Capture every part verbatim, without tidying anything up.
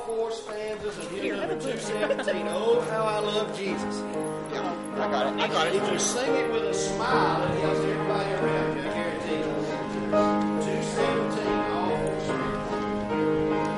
four stanzas of hymn number two seventeen. Oh, how I love Jesus. I got it. I got it. If you sing it with a smile, it helps everybody around you, I guarantee you. two seventeen, all four stanzas.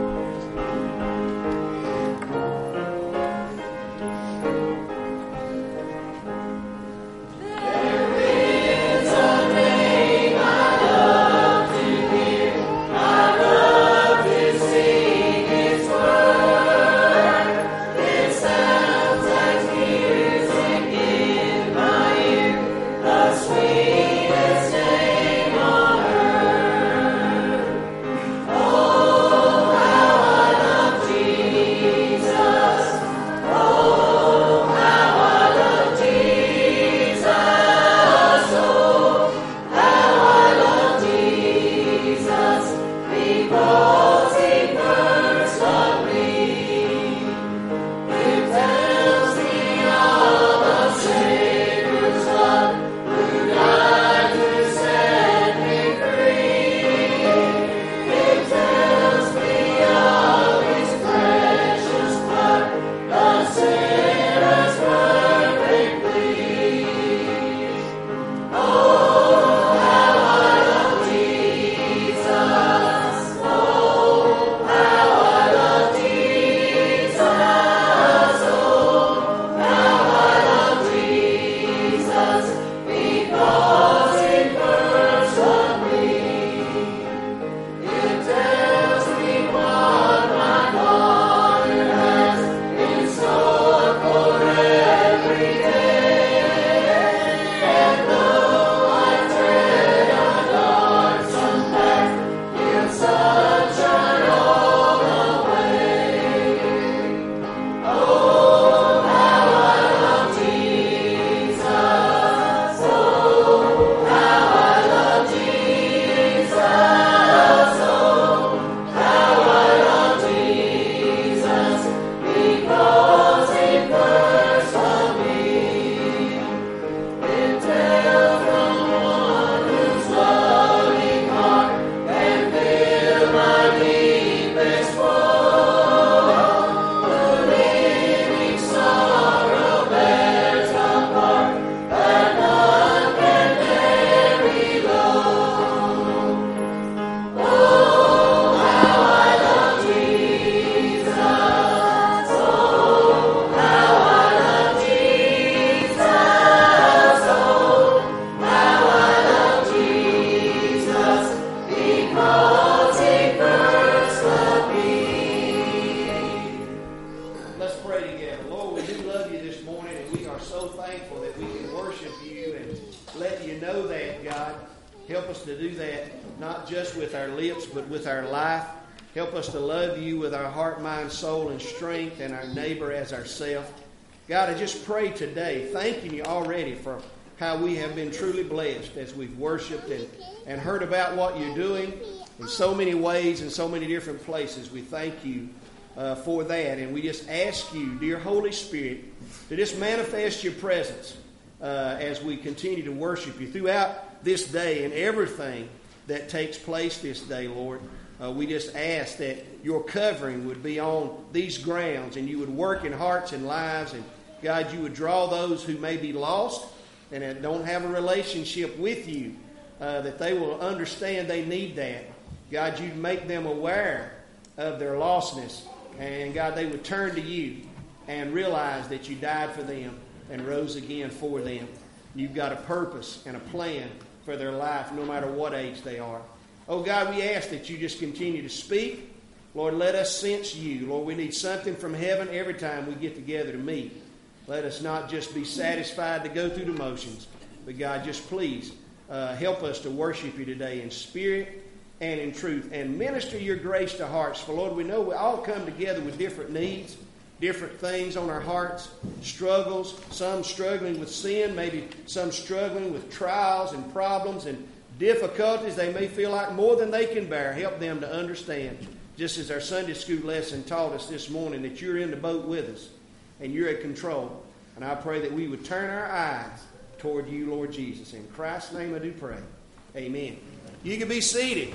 Soul and strength, and our neighbor as ourselves. God, I just pray today, thanking you already for how we have been truly blessed as we've worshiped and, and heard about what you're doing in so many ways, in so many different places. We thank you uh, for that, and we just ask you, dear Holy Spirit, to just manifest your presence uh, as we continue to worship you throughout this day and everything that takes place this day, Lord. Uh, we just ask that your covering would be on these grounds, and you would work in hearts and lives, and God, you would draw those who may be lost and that don't have a relationship with you, uh, that they will understand they need that. God, you'd make them aware of their lostness, and God, they would turn to you and realize that you died for them and rose again for them. You've got a purpose and a plan for their life, no matter what age they are. Oh, God, we ask that you just continue to speak. Lord, let us sense you. Lord, we need something from heaven every time we get together to meet. Let us not just be satisfied to go through the motions, but God, just please uh, help us to worship you today in spirit and in truth, and minister your grace to hearts. For, Lord, we know we all come together with different needs, different things on our hearts, struggles, some struggling with sin, maybe some struggling with trials and problems and difficulties. They may feel like more than they can bear. Help them to understand, just as our Sunday school lesson taught us this morning, that you're in the boat with us and you're in control. And I pray that we would turn our eyes toward you, Lord Jesus. In Christ's name I do pray. Amen. You can be seated.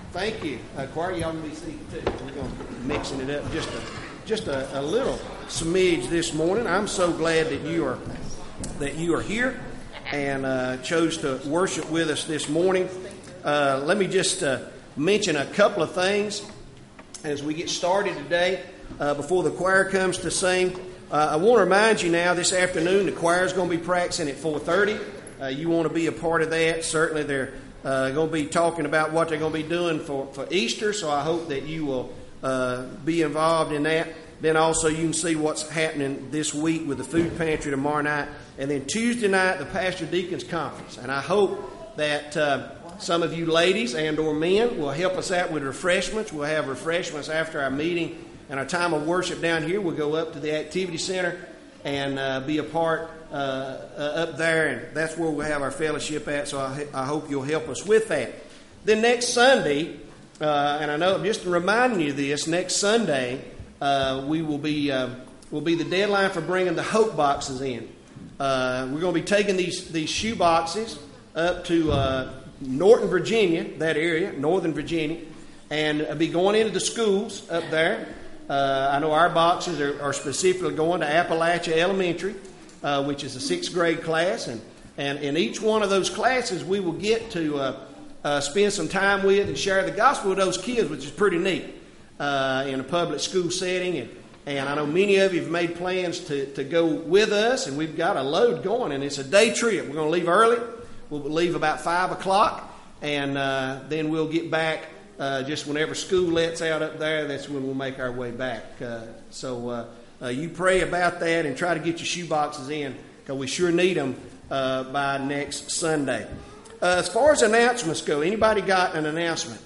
Thank you. Uh, choir, y'all can be seated too. We're going to be mixing it up just a, just a, a little smidge this morning. I'm so glad that you are that you are here and uh, chose to worship with us this morning. Uh, let me just uh, mention a couple of things as we get started today uh, before the choir comes to sing. Uh, I want to remind you now this afternoon the choir is going to be practicing at four thirty. Uh, you want to be a part of that. Certainly they're uh, going to be talking about what they're going to be doing for, for Easter, so I hope that you will uh, be involved in that. Then also you can see what's happening this week with the food pantry tomorrow night. And then Tuesday night, the Pastor Deacons Conference. And I hope that uh, some of you ladies and or men will help us out with refreshments. We'll have refreshments after our meeting and our time of worship down here. We'll go up to the activity center and uh, be a part uh, uh, up there. And that's where we'll have our fellowship at. So I, I hope you'll help us with that. Then next Sunday, uh, and I know I'm just reminding you of this, next Sunday uh, we will be, uh, will be the deadline for bringing the Hope boxes in. Uh, we're going to be taking these these shoe boxes up to uh, Norton, Virginia, that area, Northern Virginia, and uh, be going into the schools up there. Uh, I know our boxes are, are specifically going to Appalachia Elementary, uh, which is a sixth grade class, and, and in each one of those classes we will get to uh, uh, spend some time with and share the gospel with those kids, which is pretty neat uh, in a public school setting. And, And I know many of you have made plans to, to go with us, and we've got a load going, and it's a day trip. We're going to leave early. We'll leave about five o'clock, and uh, then we'll get back uh, just whenever school lets out up there. That's when we'll make our way back. Uh, so uh, uh, you pray about that and try to get your shoe boxes in, because we sure need them uh, by next Sunday. Uh, as far as announcements go, anybody got an announcement?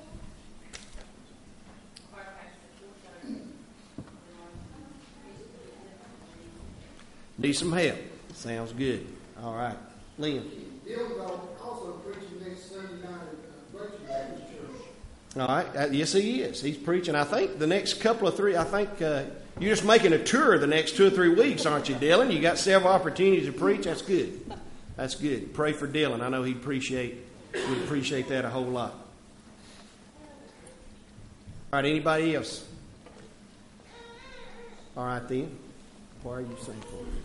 Need some help. Sounds good. All right. Liam. Bill's also preaching next Sunday night at Breakthrough Baptist Church. All right. Uh, yes, he is. He's preaching. I think the next couple of three, I think uh, you're just making a tour the next two or three weeks, aren't you, Dylan? You got several opportunities to preach. That's good. That's good. Pray for Dylan. I know he'd appreciate, would appreciate that a whole lot. All right. Anybody else? All right, then. Why are you saying for us?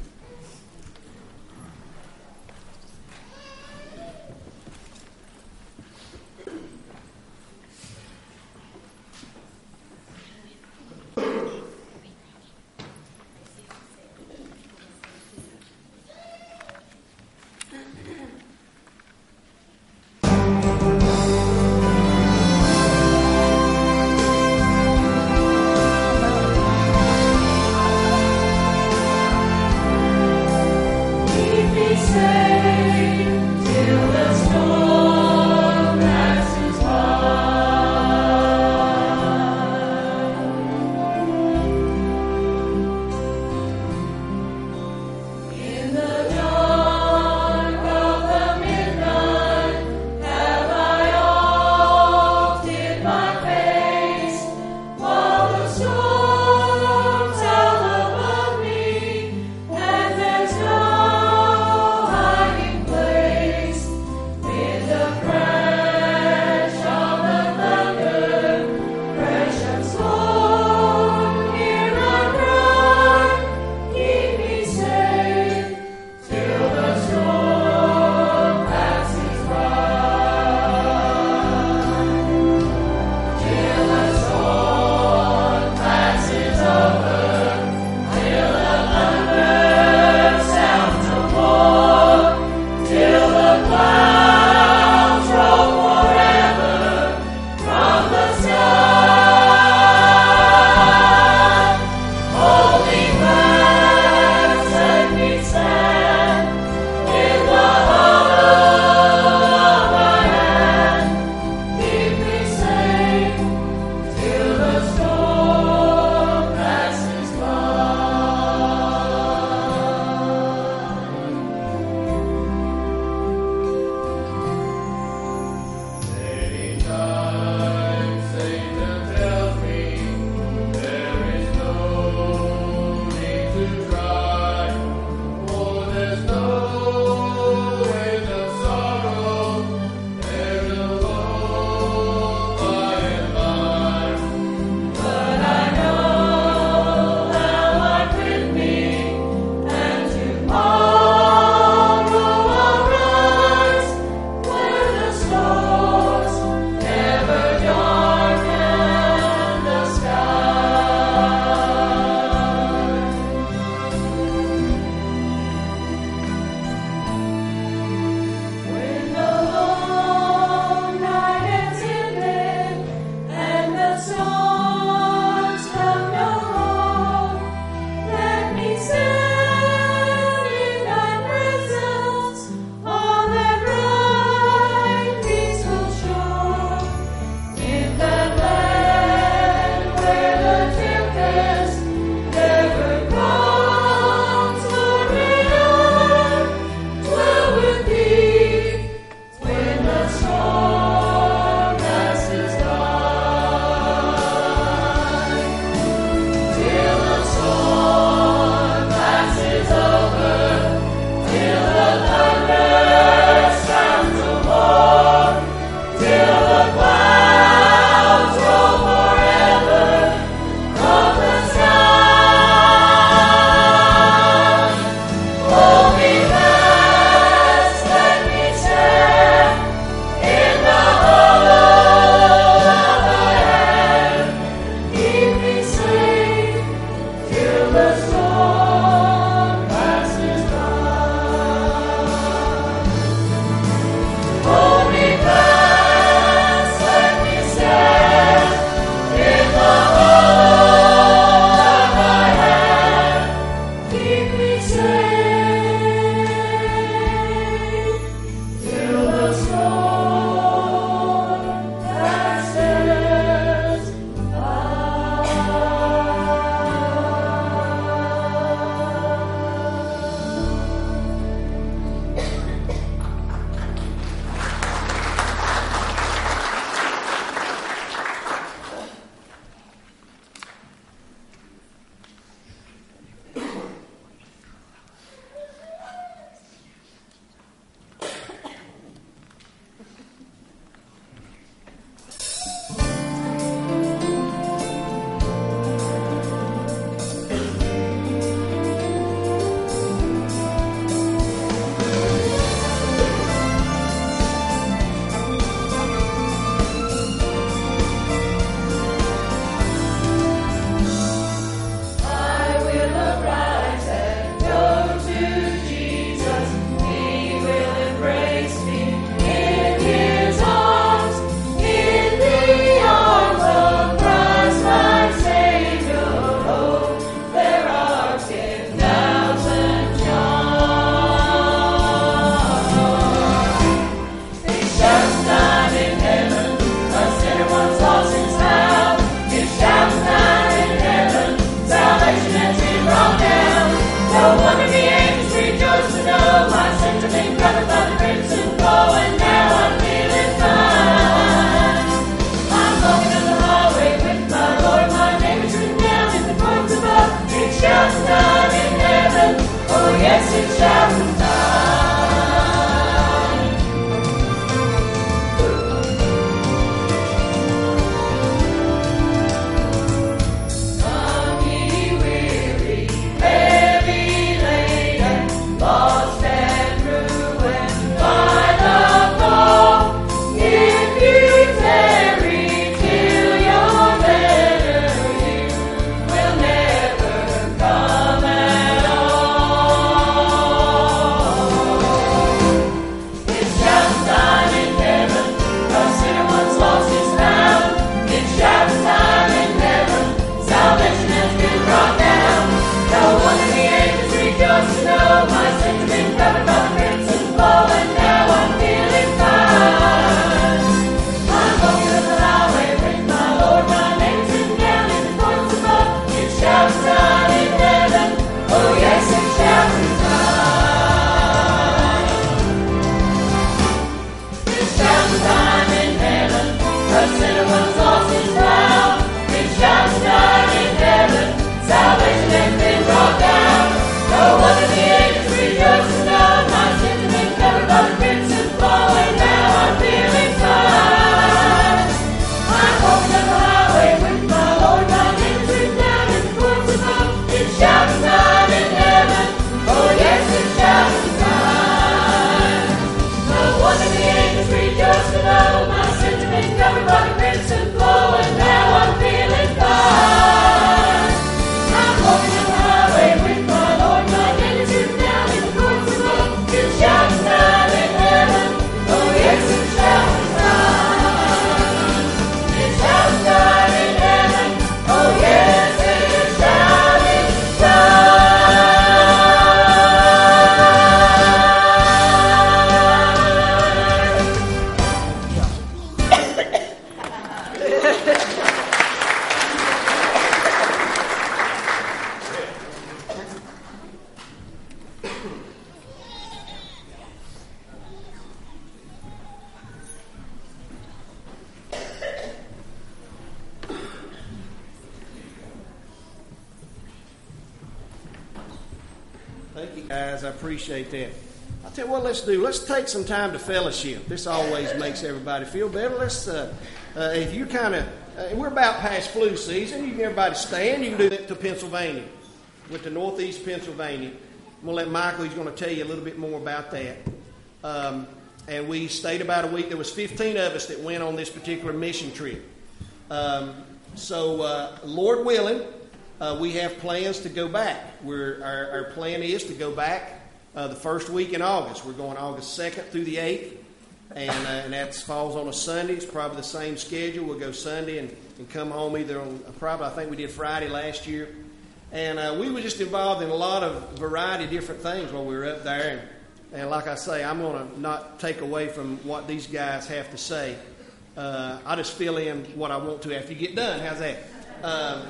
Thank you, guys. I appreciate that. I'll tell you what let's do. Let's take some time to fellowship. This always makes everybody feel better. Let's, uh, uh, if you kind of, uh, we're about past flu season. You can everybody stand. You can do that to Pennsylvania, with the Northeast Pennsylvania. I'm going to let Michael, he's going to tell you a little bit more about that. Um, and we stayed about a week. There was fifteen of us that went on this particular mission trip. Um, so, uh, Lord willing, uh, we have plans to go back. We're, our, our plan is to go back Uh, the first week in August. We're going August second through the eighth, and, uh, and that falls on a Sunday. It's probably the same schedule. We'll go Sunday and, and come home either on, uh, probably I think we did Friday last year. And uh, we were just involved in a lot of variety of different things while we were up there. And, and like I say, I'm going to not take away from what these guys have to say. Uh, I just fill in what I want to after you get done. How's that? Um,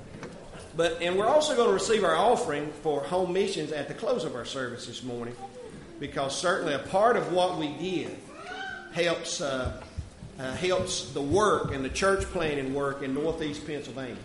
But and we're also going to receive our offering for home missions at the close of our service this morning, because certainly a part of what we give helps uh, uh, helps the work and the church planting work in Northeast Pennsylvania,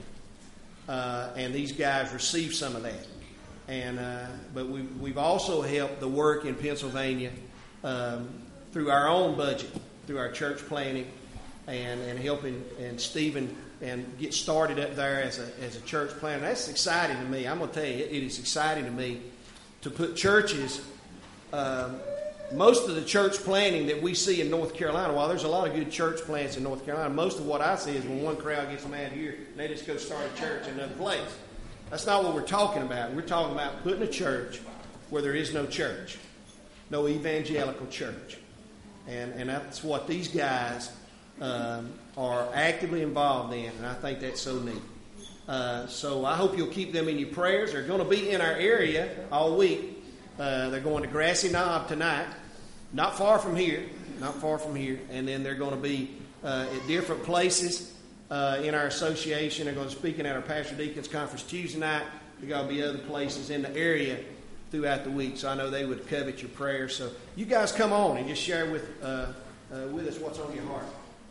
uh, and these guys receive some of that. And uh, but we we've also helped the work in Pennsylvania um, through our own budget, through our church planting, and and helping and Stephen. And get started up there as a as a church planter. That's exciting to me. I'm going to tell you, it, it is exciting to me to put churches. Um, most of the church planting that we see in North Carolina, while there's a lot of good church plants in North Carolina, most of what I see is when one crowd gets mad here, they just go start a church in another place. That's not what we're talking about. We're talking about putting a church where there is no church, no evangelical church, and and that's what these guys Um, are actively involved in, and I think that's so neat. Uh, so I hope you'll keep them in your prayers. They're going to be in our area all week. Uh, they're going to Grassy Knob tonight, not far from here, not far from here, and then they're going to be uh, at different places uh, in our association. They're going to be speaking at our Pastor Deacons Conference Tuesday night. There's going to be other places in the area throughout the week, so I know they would covet your prayers. So you guys come on and just share with uh, uh, with us what's on your heart.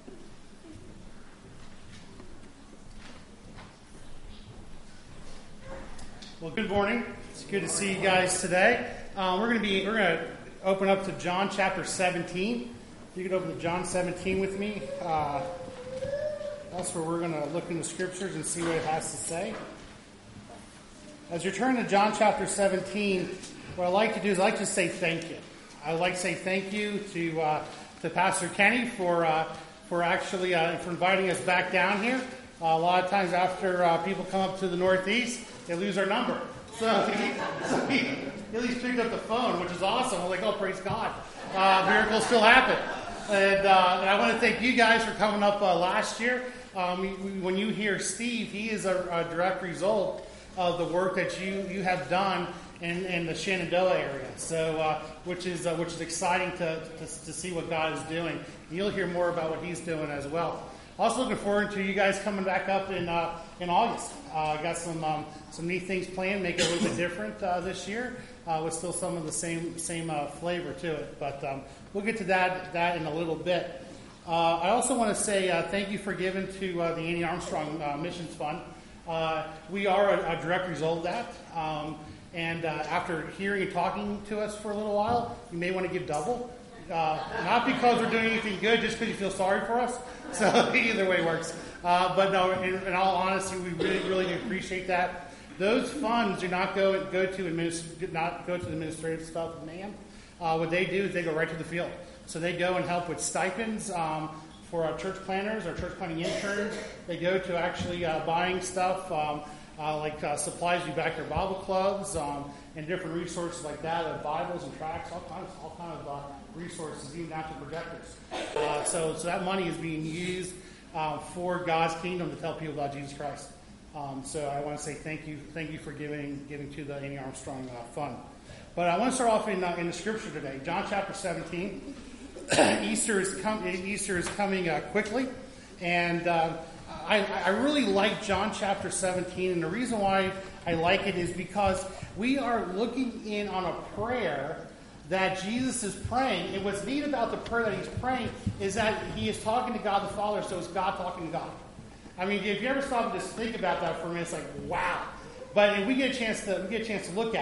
Well, good morning. It's good to see you guys today. Um, we're going to be we're going to open up to John chapter seventeen. You can open to John seventeen with me. Uh, that's where we're going to look in the scriptures and see what it has to say. As you're turning to John chapter seventeen, what I like to do is I like to say thank you. I would like to say thank you to uh, to Pastor Kenny for uh, for actually uh, for inviting us back down here. Uh, a lot of times after uh, people come up to the Northeast, they lose our number. So he, so he at least picked up the phone, which is awesome. I was like, oh, praise God. Uh, miracles still happen. And, uh, and I want to thank you guys for coming up uh, last year. Um, we, we, when you hear Steve, he is a, a direct result of the work that you, you have done in, in the Shenandoah area. So, uh, which is uh, which is exciting to, to to see what God is doing. And you'll hear more about what He's doing as well. Also looking forward to you guys coming back up in uh, in August. Uh, got some um, some neat things planned, make it a little bit different uh, this year, uh, with still some of the same same uh, flavor to it. But um, we'll get to that that in a little bit. Uh, I also want to say uh, thank you for giving to uh, the Annie Armstrong uh, Missions Fund. Uh, we are a, a direct result of that. Um, and uh, after hearing and talking to us for a little while, you may want to give double. Uh, not because we're doing anything good, just because you feel sorry for us. So either way works. Uh, but no, in, in all honesty, we really, really do appreciate that. Those funds do not go go to administ- not go to the administrative stuff of man. Uh, what they do is they go right to the field. So they go and help with stipends um, for our church planners, our church planning interns. They go to actually uh, buying stuff um, uh, like uh, supplies, you back your Bible clubs, um, and different resources like that, uh, Bibles and tracts, all kinds, all kinds of uh, resources, even out to projectors. Uh, so, so that money is being used uh, for God's kingdom to tell people about Jesus Christ. Um, so I want to say thank you, thank you for giving giving to the Annie Armstrong uh, Fund. But I want to start off in uh, in the scripture today, John chapter seventeen. Easter is com- Easter is coming uh, quickly, and uh, I, I really like John chapter seventeen. And the reason why I like it is because we are looking in on a prayer that Jesus is praying. And what's neat about the prayer that he's praying is that he is talking to God the Father, so it's God talking to God. I mean, if you ever stop and just think about that for a minute, it's like, wow. But if we get a chance to we get a chance to look at it.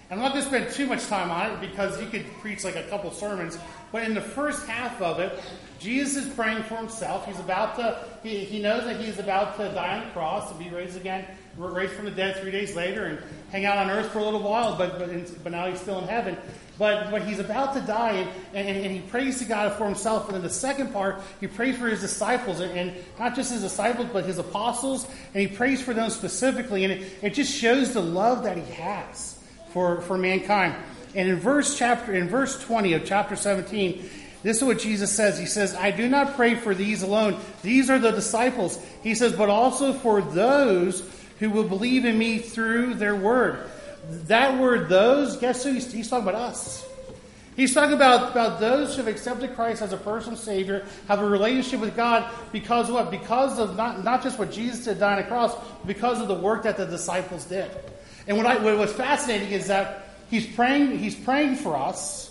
I'm not going to spend too much time on it because you could preach like a couple sermons. But in the first half of it, Jesus is praying for himself. He's about to, he, he knows that he's about to die on the cross, to be raised again, raised from the dead three days later, and hang out on earth for a little while, but but, but now he's still in heaven. But but he's about to die, and, and, and he prays to God for himself. And then the second part, he prays for his disciples, and, and not just his disciples, but his apostles, and he prays for them specifically. And it, it just shows the love that he has for, for mankind. And in verse chapter in verse twenty of chapter seventeen, this is what Jesus says. He says, I do not pray for these alone. These are the disciples. He says, but also for those who will believe in me through their word. That word, those, guess who? He's, he's talking about us. He's talking about, about those who have accepted Christ as a personal Savior, have a relationship with God because of what? Because of not, not just what Jesus did dying on the cross, but because of the work that the disciples did. And what, I, what was fascinating is that he's praying, he's praying for us,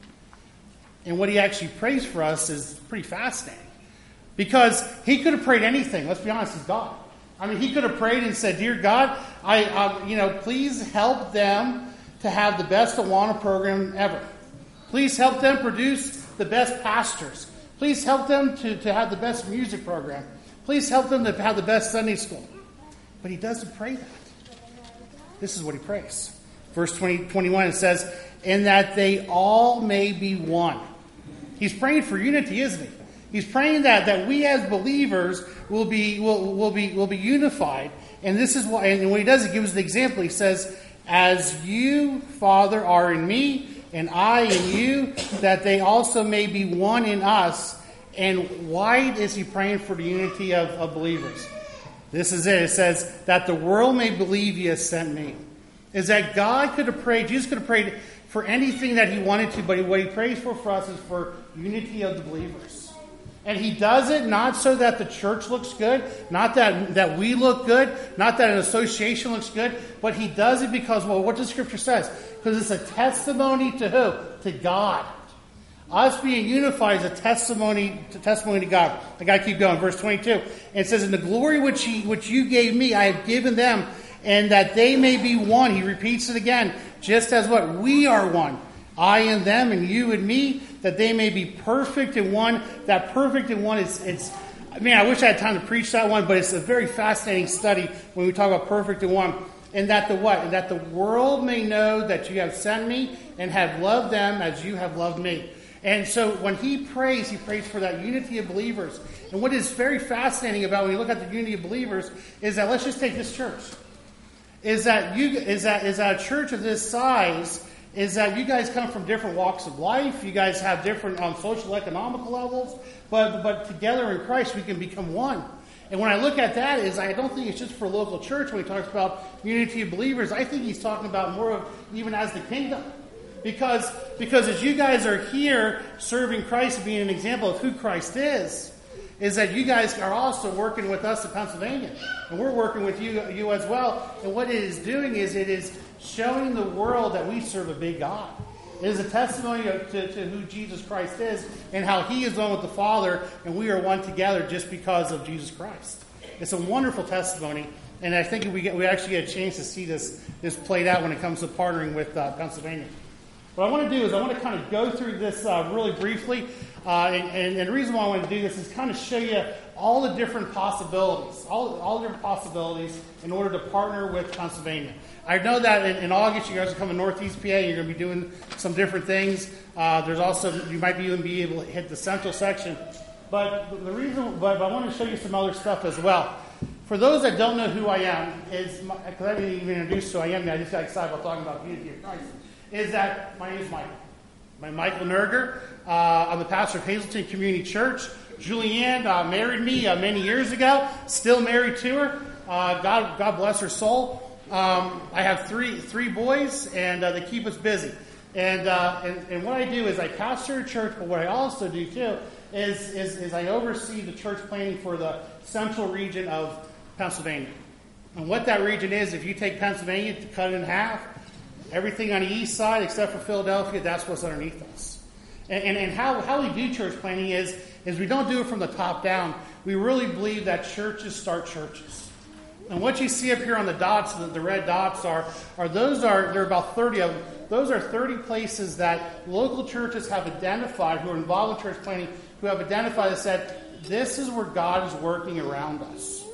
and what he actually prays for us is pretty fascinating. Because he could have prayed anything. Let's be honest, he's God. I mean, he could have prayed and said, Dear God, I, uh, you know, please help them to have the best Awana program ever. Please help them produce the best pastors. Please help them to, to have the best music program. Please help them to have the best Sunday school. But he doesn't pray that. This is what he prays. Verse twenty, twenty-one, it says, and that they all may be one. He's praying for unity, isn't he? He's praying that, that we as believers will be will, will be will be unified. And this is why, and when he does, he gives the example. He says, as you, Father, are in me, and I in you, that they also may be one in us. And why is he praying for the unity of, of believers? This is it. It says, that the world may believe he has sent me. Is that God could have prayed, Jesus could have prayed for anything that he wanted to, but what he prays for for us is for unity of the believers. And he does it not so that the church looks good, not that, that we look good, not that an association looks good, but he does it because, well, what the Scripture says? Because it's a testimony to who? To God. Us being unified is a testimony to testimony to God. I got to keep going. Verse twenty-two. And it says, "In the glory which he, which you gave me, I have given them, and that they may be one." He repeats it again. Just as what? We are one. I and them, and you and me, that they may be perfect in one. That perfect in one is, it's, I mean, I wish I had time to preach that one, but it's a very fascinating study when we talk about perfect in one. And that the what? And that the world may know that you have sent me and have loved them as you have loved me. And so when he prays, he prays for that unity of believers. And what is very fascinating about when you look at the unity of believers is that, let's just take this church. Is that you is that is that a church of this size, is that you guys come from different walks of life. You guys have different um, social, economical levels. But but together in Christ, we can become one. And when I look at that, is I don't think it's just for a local church when he talks about unity of believers. I think he's talking about more of even as the kingdom. Because, because as you guys are here serving Christ and being an example of who Christ is, is that you guys are also working with us in Pennsylvania. And we're working with you, you as well. And what it is doing is it is showing the world that we serve a big God. It is a testimony to, to who Jesus Christ is and how he is one with the Father and we are one together just because of Jesus Christ. It's a wonderful testimony. And I think we get, we actually get a chance to see this, this played out when it comes to partnering with uh, Pennsylvania. What I want to do is I want to kind of go through this uh, really briefly. Uh, and, and, and the reason why I want to do this is kind of show you all the different possibilities, all, all the different possibilities in order to partner with Pennsylvania. I know that in, in August you guys are coming to Northeast P A. You're going to be doing some different things. Uh, there's also, you might even be able to hit the central section. But the reason, but I want to show you some other stuff as well. For those that don't know who I am, is because I didn't even introduce who I am yet, I just got excited about talking about unity of Christ. Is that my name is Michael. I'm Michael Nerger. Uh, I'm the pastor of Hazleton Community Church. Julianne uh, married me uh, many years ago. Still married to her. Uh, God, God bless her soul. Um, I have three three boys, and uh, they keep us busy. And, uh, and and what I do is I pastor a church, but what I also do too is is, is I oversee the church planning for the central region of Pennsylvania. And what that region is, if you take Pennsylvania to cut it in half. Everything on the east side, except for Philadelphia, that's what's underneath us. And, and, and how, how we do church planning is, is we don't do it from the top down. We really believe that churches start churches. And what you see up here on the dots, the, the red dots are, are those are, there are about thirty of them. Those are thirty places that local churches have identified, who are involved in church planning, who have identified and said, this is where God is working around us.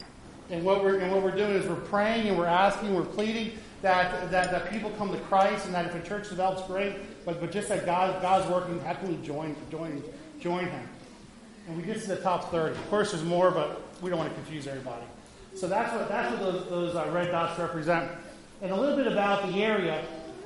And what we're and what we're doing is we're praying and we're asking, we're pleading that that, that people come to Christ, and that if a church develops, great, but but just that God God's working, how can we join join join Him? And we get to the top thirty. Of course, there's more, but we don't want to confuse everybody. So that's what that's what those those uh, red dots represent. And a little bit about the area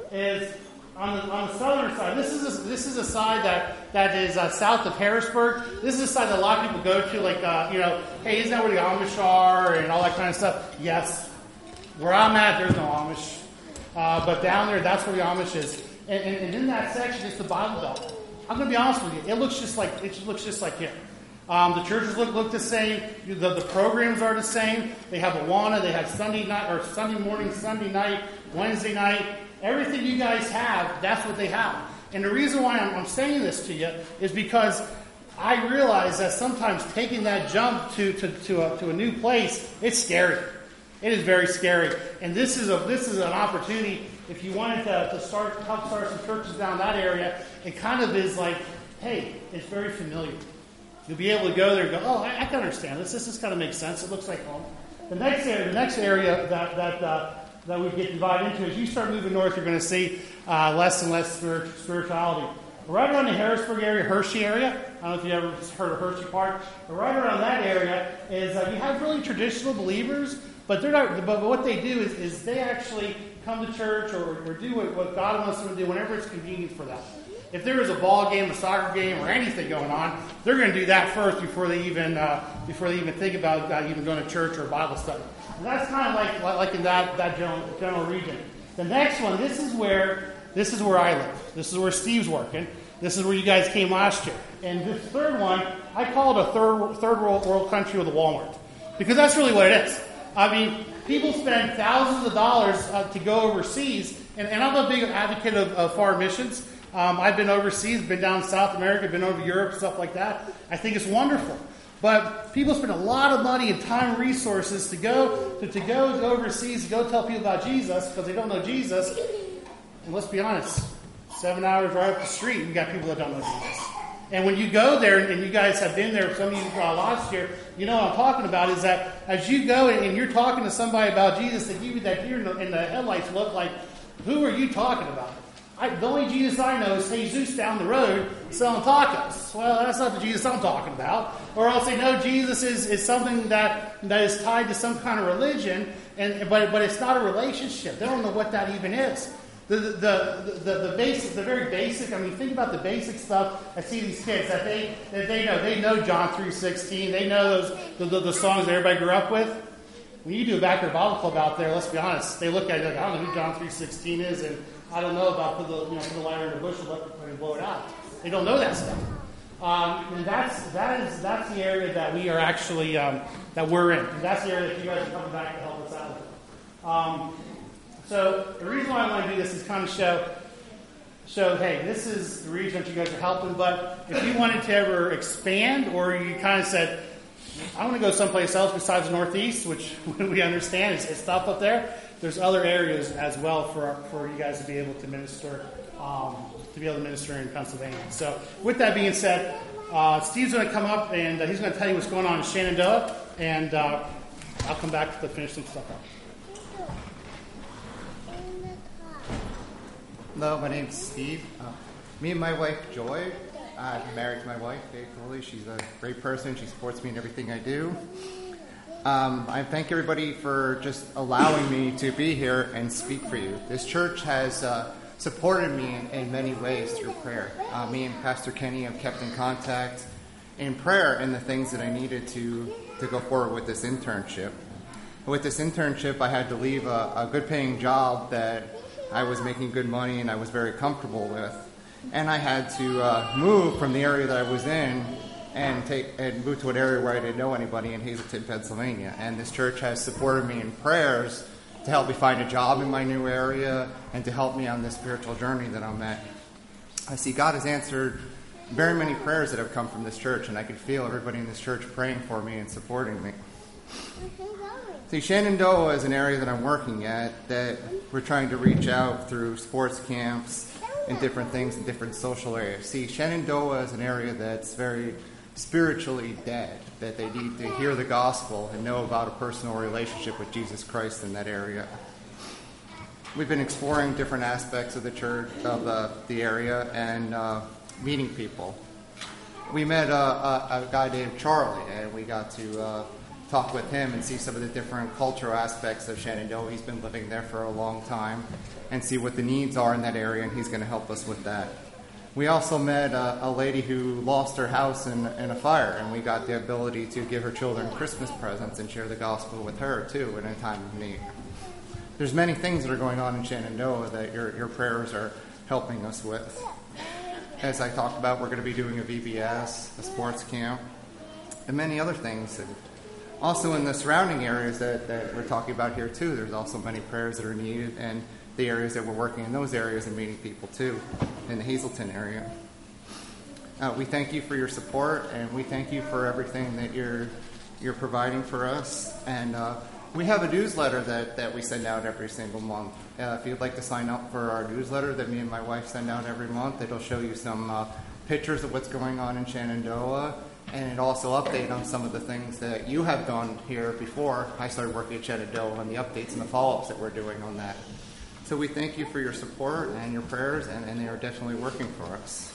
is on the on the southern side. This is a, this is a side that that is uh, south of Harrisburg. This is a side that a lot of people go to, like uh, you know, hey, isn't that where the Amish are and all that kind of stuff? Yes. Where I'm at, there's no Amish, uh, but down there, that's where the Amish is. And, and, and in that section, it's the Bible Belt. I'm going to be honest with you. It looks just like it looks just like here. Um, the churches look look the same. The, the programs are the same. They have Awana. They have Sunday night or Sunday morning, Sunday night, Wednesday night. Everything you guys have, that's what they have. And the reason why I'm, I'm saying this to you is because I realize that sometimes taking that jump to to to a, to a new place, it's scary. It is very scary. And this is a this is an opportunity. If you wanted to, to start help start some churches down that area, it kind of is like, hey, it's very familiar. You'll be able to go there and go, oh, I, I can understand this. This, this kind of makes sense. It looks like home. The next area, the next area that that uh, that we get divided into, as you start moving north, you're going to see uh, less and less spirit, spirituality. Right around the Harrisburg area, Hershey area. I don't know if you ever heard of Hershey Park. But right around that area is uh, you have really traditional believers, but they're not. But what they do is, is they actually come to church or, or do what, what God wants them to do whenever it's convenient for them. If there is a ball game, a soccer game, or anything going on, they're going to do that first before they even uh, before they even think about uh, even going to church or Bible study. And that's kind of like like in that that general, general region. The next one, this is where this is where I live. This is where Steve's working. This is where you guys came last year. And this third one, I call it a third third world, world country with a Walmart, because that's really what it is. I mean, people spend thousands of dollars uh, to go overseas, and, and I'm a big advocate of, of foreign missions. Um, I've been overseas, been down South America, been over to Europe, stuff like that. I think it's wonderful. But people spend a lot of money and time and resources to go to, to go to overseas, to go tell people about Jesus because they don't know Jesus. And let's be honest, seven hours right up the street, you got people that don't know Jesus. And when you go there, and you guys have been there, some of you uh, last year, you know what I'm talking about, is that as you go and you're talking to somebody about Jesus, they give you that deer in the, in the headlights look like, who are you talking about? I, the only Jesus I know is Jesus down the road selling tacos. Well, that's not the Jesus I'm talking about. Or else they know Jesus is, is something that, that is tied to some kind of religion, and but but it's not a relationship. They don't know what that even is. The the the the, the basic, the very basic. I mean, think about the basic stuff. I see these kids that they that they know. They know John three sixteen. They know those the, the, the songs that everybody grew up with. When you do a backyard Bible club out there, let's be honest, they look at it like, I don't know who John three sixteen is, and I don't know about put the you know put the lighter in the bush and let it blow it out. They don't know that stuff, um, and that's that is that's the area that we are actually um, that we're in. And that's the area that you guys are coming back to help us out with. Um, so the reason why I want to do this is kind of show show hey, this is the region that you guys are helping. But if you wanted to ever expand, or you kind of said, I want to go someplace else besides the Northeast, which we understand is it's tough up there. There's other areas as well for for you guys to be able to minister, um, to be able to minister in Pennsylvania. So with that being said, uh, Steve's going to come up and uh, he's going to tell you what's going on in Shenandoah, and uh, I'll come back to finish some stuff up. Hello, my name's Steve. Uh, me and my wife, Joy, I'm married to my wife, faithfully. She's a great person. She supports me in everything I do. Um, I thank everybody for just allowing me to be here and speak for you. This church has uh, supported me in, in many ways through prayer. Uh, me and Pastor Kenny have kept in contact in prayer and the things that I needed to, to go forward with this internship. With this internship, I had to leave a, a good-paying job that I was making good money and I was very comfortable with. And I had to uh, move from the area that I was in and take and move to an area where I didn't know anybody in Hazleton, Pennsylvania. And this church has supported me in prayers to help me find a job in my new area and to help me on this spiritual journey that I'm at. I see God has answered very many prayers that have come from this church, and I could feel everybody in this church praying for me and supporting me. See, Shenandoah is an area that I'm working at that we're trying to reach out through sports camps and different things in different social areas. See, Shenandoah is an area that's very spiritually dead, that they need to hear the gospel and know about a personal relationship with Jesus Christ in that area. We've been exploring different aspects of the church, of the, the area, and uh, meeting people. We met a, a, a guy named Charlie, and we got to uh, talk with him and see some of the different cultural aspects of Shenandoah. He's been living there for a long time, and see what the needs are in that area, and he's going to help us with that. We also met a, a lady who lost her house in, in a fire, and we got the ability to give her children Christmas presents and share the gospel with her, too, in a time of need. There's many things that are going on in Shenandoah that your, your prayers are helping us with. As I talked about, we're going to be doing a V B S, a sports camp, and many other things. And also in the surrounding areas that, that we're talking about here, too, there's also many prayers that are needed, and the areas that we're working in those areas and meeting people, too, in the Hazelton area. Uh, we thank you for your support, and we thank you for everything that you're you're providing for us. And uh, we have a newsletter that, that we send out every single month. Uh, if you'd like to sign up for our newsletter that me and my wife send out every month, it'll show you some uh, pictures of what's going on in Shenandoah, and it also update on some of the things that you have done here before I started working at Shenandoah, and the updates and the follow-ups that we're doing on that. So we thank you for your support and your prayers, and, and they are definitely working for us.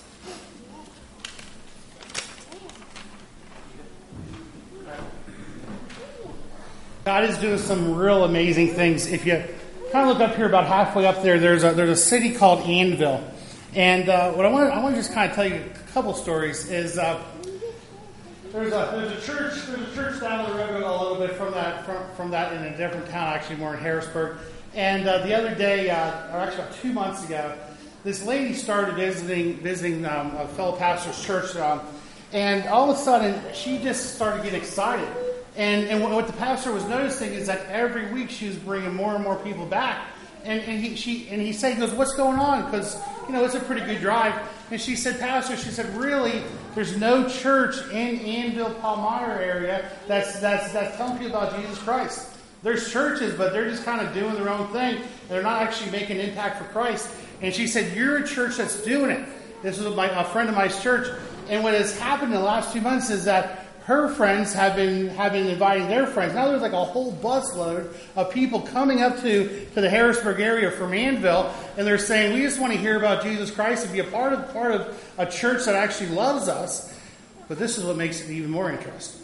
God is doing some real amazing things. If you kind of look up here, about halfway up there, there's a there's a city called Annville, and uh, what I want I want to just kind of tell you a couple stories is uh, there's a there's a church there's a church down the road a little bit from that from, from that in a different town, actually more in Harrisburg. And uh, the other day, uh, or actually about two months ago, this lady started visiting visiting um, a fellow pastor's church, um, and all of a sudden she just started getting excited. And, and what the pastor was noticing is that every week she was bringing more and more people back. And, and he she and he said, he goes, "What's going on?" Because, you know, it's a pretty good drive. And she said, "Pastor," she said, "really, there's no church in Annville, Palmyra area that's that's that's telling people about Jesus Christ. There's churches, but they're just kind of doing their own thing. They're not actually making an impact for Christ." And she said, "You're a church that's doing it." This was my, a friend of mine's church. And what has happened in the last two months is that her friends have been have been inviting their friends. Now there's like a whole busload of people coming up to, to the Harrisburg area from Annville, and they're saying, "We just want to hear about Jesus Christ and be a part of part of a church that actually loves us." But this is what makes it even more interesting.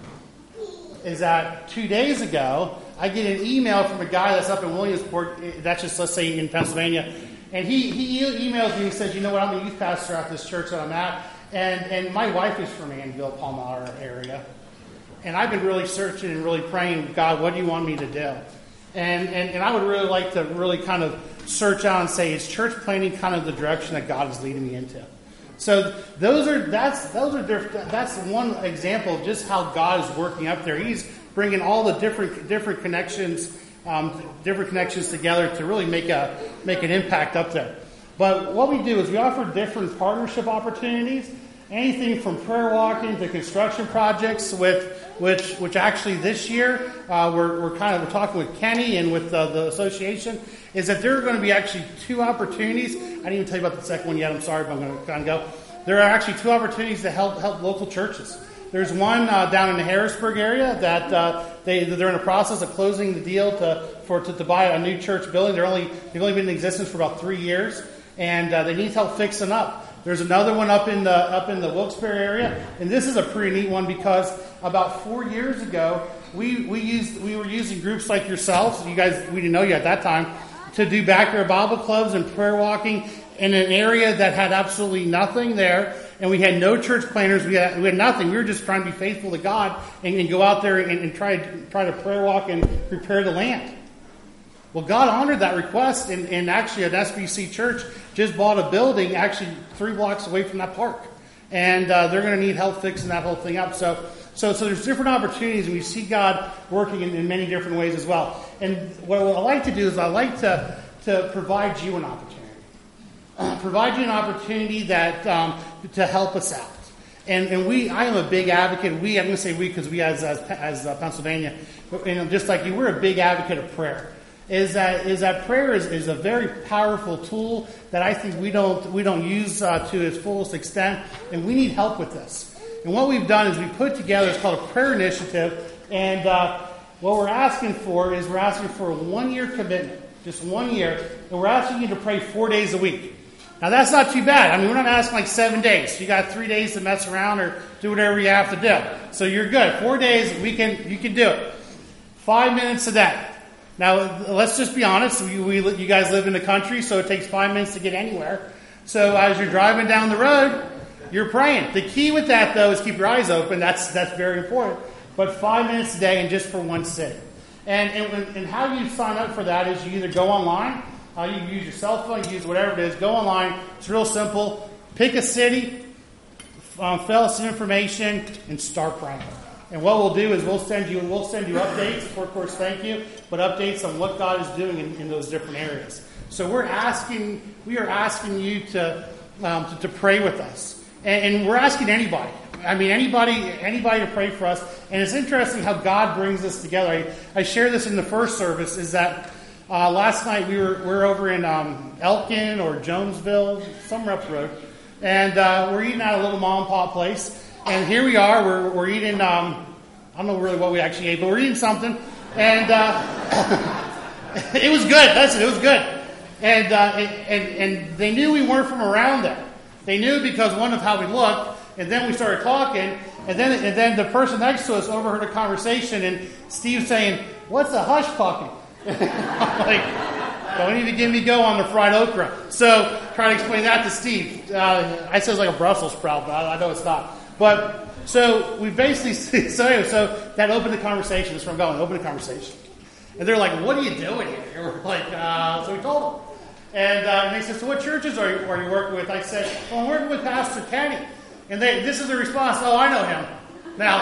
Is that two days ago, I get an email from a guy that's up in Williamsport, that's just, let's say, in Pennsylvania, and he, he emails me and says, "You know what, I'm a youth pastor at this church that I'm at, and, and my wife is from Annville, Palmyra area, and I've been really searching and really praying, God, what do you want me to do?" And, and, and I would really like to really kind of search out and say, is church planting kind of the direction that God is leading me into? So those are that's those are different, that's one example of just how God is working up there. He's bringing all the different different connections, um, different connections together to really make a make an impact up there. But what we do is we offer different partnership opportunities, anything from prayer walking to construction projects. With which which actually this year uh, we're we're kind of we're talking with Kenny and with uh, the association. Is that there are going to be actually two opportunities. I didn't even tell you about the second one yet. I'm sorry, but I'm going to kind of go. There are actually two opportunities to help help local churches. There's one uh, down in the Harrisburg area that uh, they they're in the process of closing the deal to for to, to buy a new church building. They're only they've only been in existence for about three years, and uh, they need help fixing up. There's another one up in the up in the Wilkes-Barre area, and this is a pretty neat one because about four years ago we we used we were using groups like yourselves. You guys, we didn't know you at that time, to do backyard Bible clubs and prayer walking in an area that had absolutely nothing there, and we had no church planners. We had, we had nothing. We were just trying to be faithful to God and, and go out there and, and try try to prayer walk and prepare the land. Well, God honored that request, and, and actually an S B C church just bought a building actually three blocks away from that park, and uh, they're going to need help fixing that whole thing up. So, so, so there's different opportunities, and we see God working in, in many different ways as well. And what I like to do is I like to to provide you an opportunity, uh, provide you an opportunity that um, to help us out. And and we, I am a big advocate. We, I'm going to say we because we as as, as uh, Pennsylvania, you know, just like you, we're a big advocate of prayer. Is that is that prayer is, is a very powerful tool that I think we don't we don't use uh, to its fullest extent, and we need help with this. And what we've done is we put together, it's called a prayer initiative, and uh, what we're asking for is we're asking for a one-year commitment, just one year, and we're asking you to pray four days a week. Now that's not too bad. I mean, we're not asking like seven days. You got three days to mess around or do whatever you have to do. So you're good. Four days, we can you can do it. Five minutes a day. Now let's just be honest. We, we you guys live in the country, so it takes five minutes to get anywhere. So as you're driving down the road, you're praying. The key with that though is keep your eyes open. That's that's very important. But five minutes a day and just for one city. And and, and how you sign up for that is you either go online. Uh, you can use your cell phone, you use whatever it is. Go online. It's real simple. Pick a city, um, fill out some information, and start praying. And what we'll do is we'll send you we'll send you updates. Of course, thank you, but updates on what God is doing in, in those different areas. So we're asking we are asking you to um, to, to pray with us, and, and we're asking anybody. I mean, anybody anybody to pray for us. And it's interesting how God brings us together. I, I shared this in the first service. Is that Uh, last night we were we were over in um, Elkin or Jonesville, somewhere up the road, and uh, we're eating at a little mom and pop place. And here we are, we're we're eating. Um, I don't know really what we actually ate, but we're eating something, and uh, it was good. Listen, it was good, and, uh, and and and they knew we weren't from around there. They knew because one of how we looked, and then we started talking, and then and then the person next to us overheard a conversation, and Steve saying, "What's a hush puppy?" Like, don't even give me go on the fried okra. So, try to explain that to Steve. Uh, I said it's like a Brussels sprout, but I, I know it's not. But, so, we basically, so anyway, so that opened the conversation. That's where I'm going, open the conversation. And they're like, what are you doing here? And we're like, uh, so we told them. And, uh, and they said, so what churches are you, are you working with? I said, well, I'm working with Pastor Kenny. And they, this is the response, oh, I know him. Now,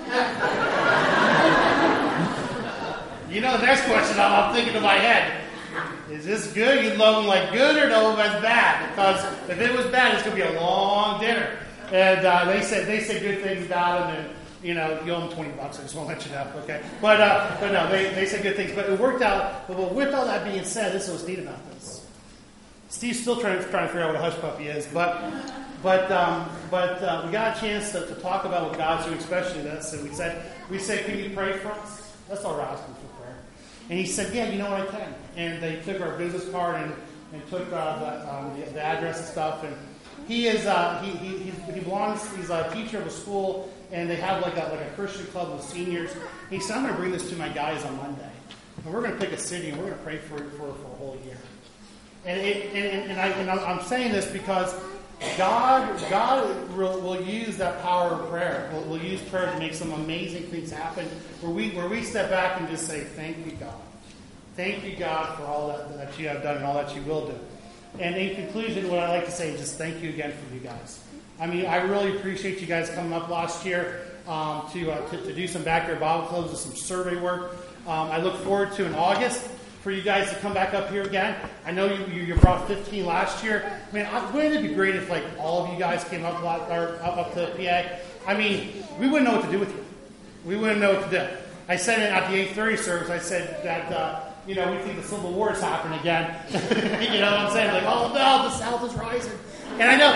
you know, the next question I'm, I'm thinking in my head, is this good? You love them like good or no, that's bad? Because if it was bad, it's going to be a long dinner. And uh, they said they said good things about him, and you know, you owe them twenty bucks. I just want to let you know, okay? But uh, but no, they, they said good things. But it worked out. But with all that being said, this is what's neat about this. Steve's still trying to trying to figure out what a hush puppy is, but but um, but uh, we got a chance to, to talk about what God's doing, especially this. And we said we said, can you pray for us? That's all we're asking for. And he said, yeah, you know what, I can. And they took our business card and, and took uh, the, um, the, the address and stuff. And he is uh, he, he he belongs. He's a teacher of a school, and they have like a like a Christian club with seniors. He said, I'm going to bring this to my guys on Monday, and we're going to pick a city and we're going to pray for it for, for a whole year. And it, and, and, I, and I'm saying this because God God will, will use that power of prayer. Will will use prayer to make some amazing things happen. Where we where we step back and just say, thank you, God. Thank you, God, for all that, that you have done and all that you will do. And in conclusion, what I like to say is just thank you again for you guys. I mean, I really appreciate you guys coming up last year um, to, uh, to to do some backyard Bible clubs and some survey work. Um, I look forward to in August for you guys to come back up here again. I know you you, you brought fifteen last year. I mean, wouldn't it be great if like all of you guys came up or up, up to P A? I mean, we wouldn't know what to do with you. We wouldn't know what to do. I said it at the eight thirty service. I said that uh, you know we think the Civil War is happening again. You know what I'm saying? Like, oh no, the South is rising. And I know,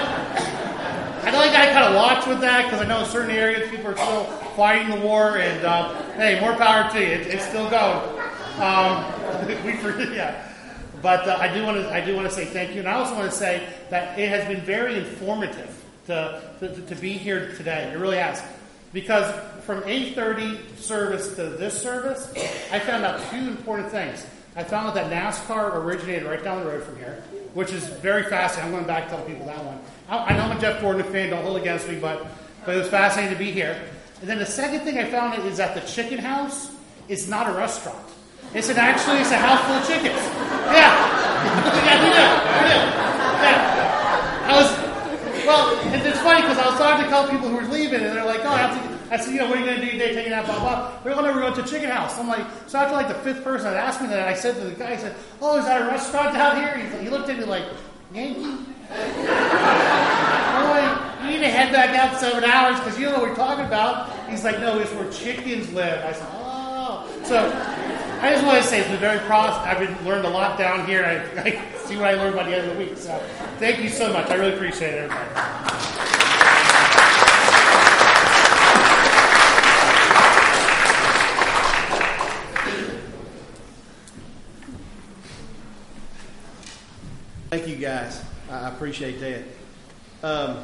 I know you got to kind of watch with that because I know in certain areas people are still fighting the war. And uh, hey, more power to you. It, it's still going. Um, we forget, yeah. But uh, I do want to I do want to say thank you, and I also want to say that it has been very informative to to, to be here today. It really has, because from eight thirty service to this service, I found out two important things. I found out that NASCAR originated right down the road from here, which is very fascinating. I'm going back to tell people that one. I, I know I'm a Jeff Gordon fan. Don't hold it against me, but but it was fascinating to be here. And then the second thing I found is that the Chicken House is not a restaurant. It's an actually it's a house full of chickens. Yeah, yeah, we do, we do. Yeah, I was well. It's funny because I was talking to a couple people who were leaving, and they're like, "Oh, I have to." I said, "You know, what are you going to do today? Taking out blah blah." They're like, "Oh, no, we're going to Chicken House." I'm like, so after like the fifth person that asked me that, I said to the guy, I said, "Oh, is that a restaurant down here?" He, he looked at me like, "Yankee." I'm like, you need to head back out seven hours because you know what we're talking about. He's like, no, it's where chickens live. I said, oh. So I just want to say it's been very process. I've been, learned a lot down here. I, I see what I learned by the end of the week. So thank you so much. I really appreciate it, everybody. Thank you, guys. I appreciate that. Um,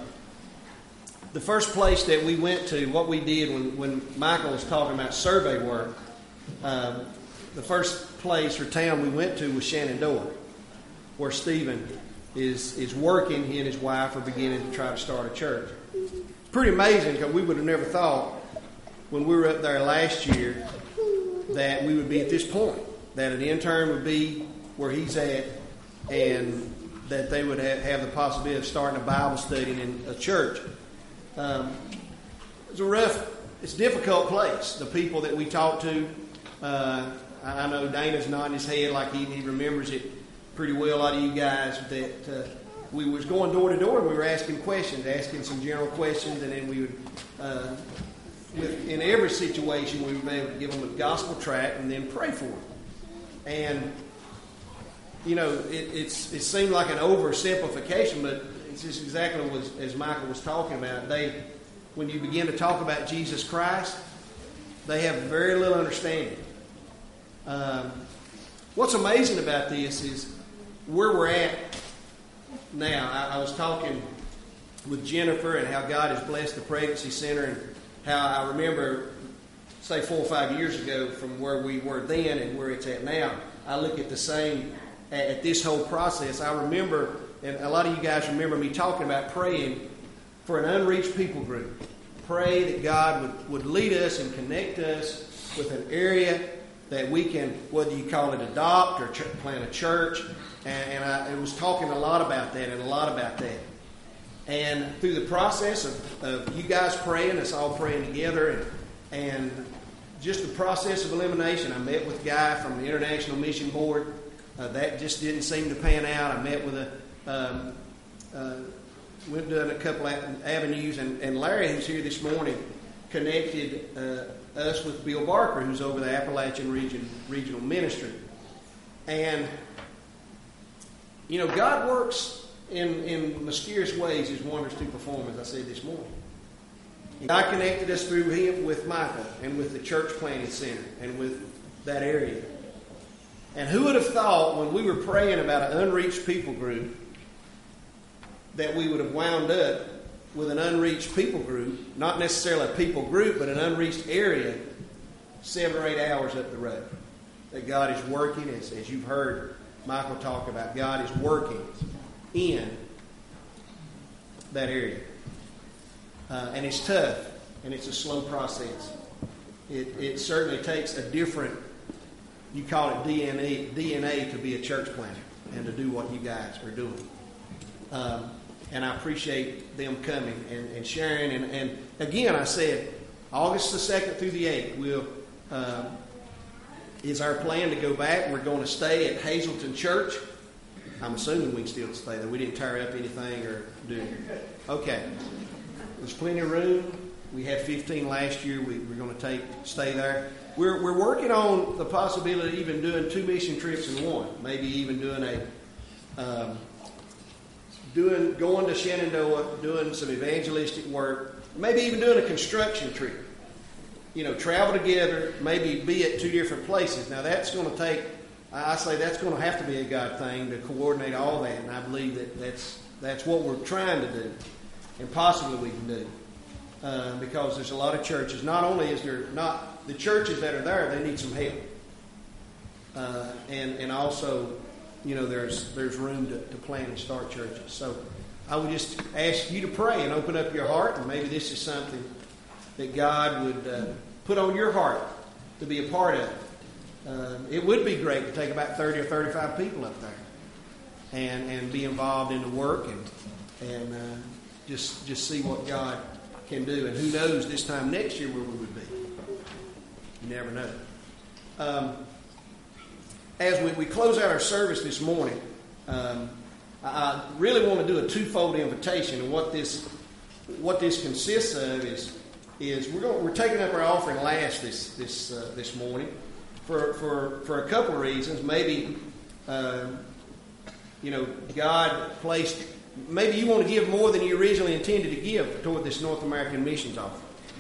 the first place that we went to, what we did when, when Michael was talking about survey work, um, the first place or town we went to was Shenandoah, where Stephen is is working. He and his wife are beginning to try to start a church. It's pretty amazing because we would have never thought when we were up there last year that we would be at this point, that an intern would be where he's at, and that they would have, have the possibility of starting a Bible study in a church. Um, it's a rough, it's a difficult place. The people that we talked to, uh, I know Dana's nodding his head like he, he remembers it pretty well. A lot of you guys, that uh, we was going door to door and we were asking questions, asking some general questions, and then we would, uh, with, in every situation, we would be able to give them a gospel tract and then pray for them. And you know, it, it's it seemed like an oversimplification, but it's just exactly what was, as Michael was talking about. They, when you begin to talk about Jesus Christ, they have very little understanding. Um, what's amazing about this is where we're at now. I, I was talking with Jennifer and how God has blessed the pregnancy center, and how I remember, say, four or five years ago from where we were then and where it's at now. I look at the same. At this whole process, I remember, and a lot of you guys remember me talking about praying for an unreached people group. Pray that God would, would lead us and connect us with an area that we can, whether you call it adopt or ch- plant a church. And, and I, I was talking a lot about that and a lot about that. And through the process of, of you guys praying, us all praying together, and, and just the process of elimination, I met with a guy from the International Mission Board. Uh, that just didn't seem to pan out. I met with a, um, uh, we've done a couple of avenues, and, and Larry, who's here this morning, connected uh, us with Bill Barker, who's over the Appalachian Region Regional Ministry. And, you know, God works in, in mysterious ways, His wonders to perform, as I said this morning. God connected us through him with Michael and with the Church Planting Center and with that area. And who would have thought when we were praying about an unreached people group that we would have wound up with an unreached people group, not necessarily a people group, but an unreached area, seven or eight hours up the road. That God is working, as, as you've heard Michael talk about, God is working in that area. Uh, and it's tough, and it's a slow process. It, it certainly takes a different, you call it D N A, D N A to be a church planter and to do what you guys are doing. Um, and I appreciate them coming and, and sharing. And, and again, I said, August the second through the eighth, we'll, uh, is our plan to go back. We're going to stay at Hazleton Church. I'm assuming we can still stay there. We didn't tear up anything or do anything. Okay. There's plenty of room. We had fifteen last year. We, we're going to take stay there. We're we're working on the possibility of even doing two mission trips in one. Maybe even doing a um, doing going to Shenandoah, doing some evangelistic work. Maybe even doing a construction trip. You know, travel together. Maybe be at two different places. Now that's going to take. I say that's going to have to be a God thing to coordinate all that, and I believe that that's that's what we're trying to do, and possibly we can do. Uh, because there's a lot of churches. Not only is there not the churches that are there, they need some help, uh, and and also, you know, there's there's room to, to plant and start churches. So I would just ask you to pray and open up your heart, and maybe this is something that God would uh, put on your heart to be a part of. Uh, it would be great to take about thirty or thirty-five people up there, and and be involved in the work and and uh, just just see what God can do. And who knows this time next year where we would be. You never know. Um, as we, we close out our service this morning, um, I, I really want to do a twofold invitation. And what this what this consists of is is we're going, we're taking up our offering last this this uh, this morning for for for a couple of reasons. Maybe uh, you know God placed. Maybe you want to give more than you originally intended to give toward this North American missions offering.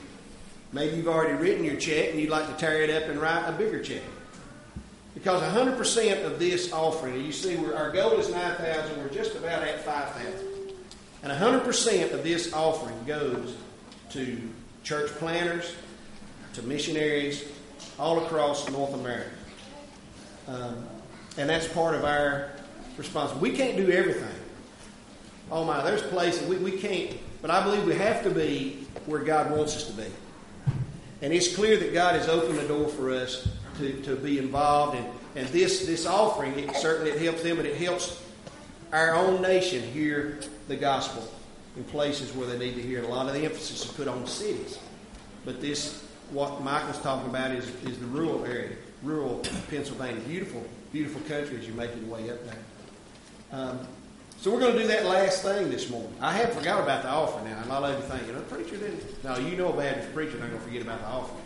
Maybe you've already written your check and you'd like to tear it up and write a bigger check. Because one hundred percent of this offering, you see we're, our goal is nine thousand, we're just about at five thousand. And one hundred percent of this offering goes to church planters, to missionaries all across North America. Um, and that's part of our responsibility. We can't do everything. Oh my, there's places we, we can't, but I believe we have to be where God wants us to be. And it's clear that God has opened the door for us to, to be involved. And, and this, this offering, it certainly it helps them, but it helps our own nation hear the gospel in places where they need to hear it. A lot of the emphasis is put on cities. But this, what Michael's talking about, is, is the rural area, rural Pennsylvania. Beautiful, beautiful country as you make your way up there. Um, So we're going to do that last thing this morning. I have forgot about the offering now. A lot of you think, you know, the preacher didn't. No, you know a Baptist preacher not going to forget about the offering.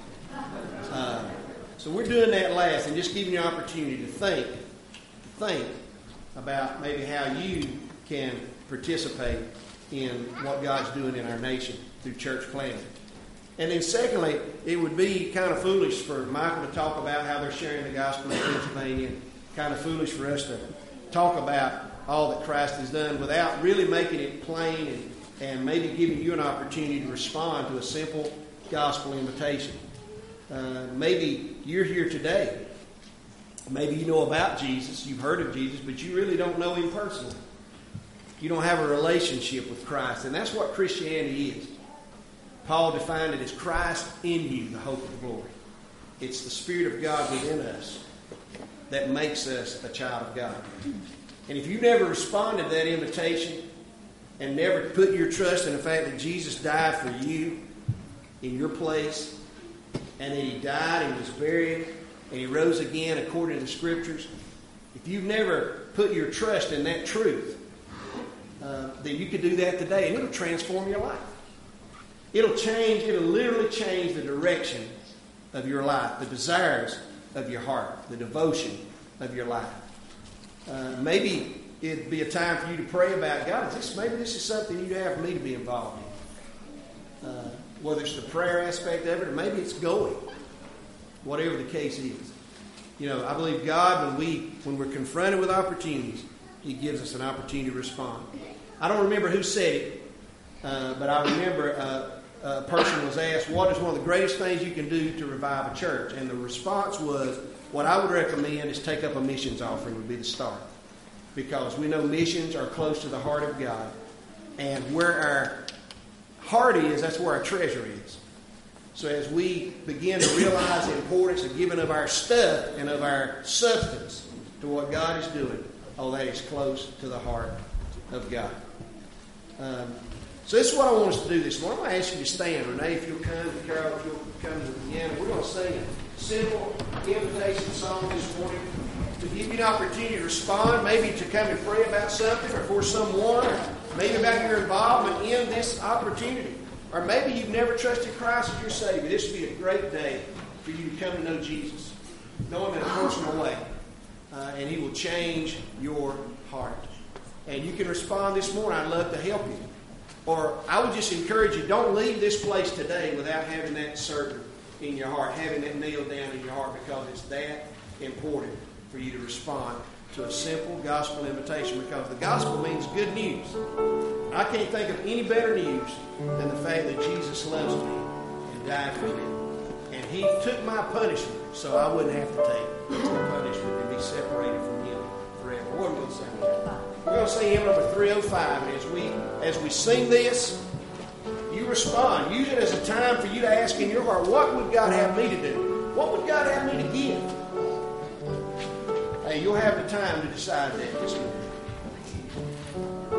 Uh, so we're doing that last and just giving you an opportunity to think, to think about maybe how you can participate in what God's doing in our nation through church planting. And then secondly, it would be kind of foolish for Michael to talk about how they're sharing the gospel in Pennsylvania. Kind of foolish for us to talk about all that Christ has done without really making it plain and, and maybe giving you an opportunity to respond to a simple gospel invitation. Uh, maybe you're here today. Maybe you know about Jesus, you've heard of Jesus, but you really don't know Him personally. You don't have a relationship with Christ, and that's what Christianity is. Paul defined it as Christ in you, the hope of glory. It's the Spirit of God within us that makes us a child of God. And if you never responded to that invitation and never put your trust in the fact that Jesus died for you in your place, and that He died and was buried and He rose again according to the Scriptures, if you've never put your trust in that truth, uh, then you could do that today, and it'll transform your life. It'll change, it'll literally change the direction of your life, the desires of your heart, the devotion of your life. Uh, maybe it'd be a time for you to pray about, God, is this, maybe this is something you'd have for me to be involved in. Uh, whether it's the prayer aspect of it, or maybe it's going. Whatever the case is. You know, I believe God, when, we, when we're confronted with opportunities, He gives us an opportunity to respond. I don't remember who said it, uh, but I remember uh, a person was asked, what is one of the greatest things you can do to revive a church? And the response was, what I would recommend is take up a missions offering would be the start. Because we know missions are close to the heart of God. And where our heart is, that's where our treasure is. So as we begin to realize the importance of giving of our stuff and of our substance to what God is doing, oh, that is close to the heart of God. Um, so this is what I want us to do this morning. I'm going to ask you to stand. Renee, if you'll come, and Carol, if you'll come to the piano. We're going to sing a simple invitation song this morning to give you an opportunity to respond, maybe to come and pray about something or for someone, or maybe about your involvement in this opportunity. Or maybe you've never trusted Christ as your Savior. This would be a great day for you to come to know Jesus. Know Him in a personal way. Uh, and He will change your heart. And you can respond this morning. I'd love to help you. Or I would just encourage you, don't leave this place today without having that certain in your heart, having that nailed down in your heart, because it's that important for you to respond to a simple gospel invitation, because the gospel means good news. I can't think of any better news than the fact that Jesus loves me and died for me. And He took my punishment so I wouldn't have to take the punishment and be separated from Him forever. What are we going to sing? We're going to sing hymn number three oh five. And as we, as we sing this, you respond. Use it as a time for you to ask in your heart, what would God have me to do? What would God have me to give? Hey, you'll have the time to decide that this morning.